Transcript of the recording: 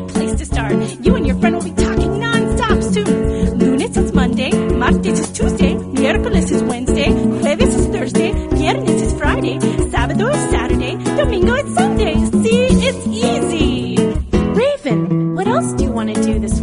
great place to start. You and your friend will be talking non-stop soon. Lunes is Monday, martes is Tuesday, miércoles is Wednesday, jueves is Thursday, viernes is Friday, sábado is Saturday, domingo is Sunday. See, it's easy. Raven, what else do you want to do this